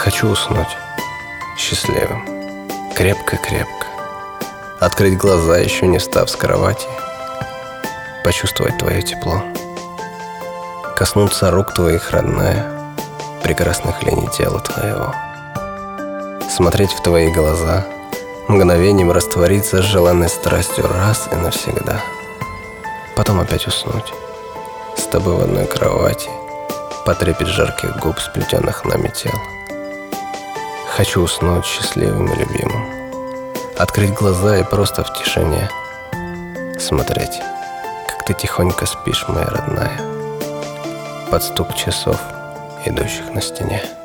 Хочу уснуть счастливым, крепко-крепко, открыть глаза, еще не встав с кровати, почувствовать твое тепло, коснуться рук твоих, родная, прекрасных линий тела твоего, смотреть в твои глаза, мгновением раствориться с желанной страстью раз и навсегда, потом опять уснуть с тобой в одной кровати, потрепет жарких губ, сплетенных нами тел. Хочу уснуть счастливым и любимым, открыть глаза и просто в тишине смотреть, как ты тихонько спишь, моя родная, под стук часов, идущих на стене.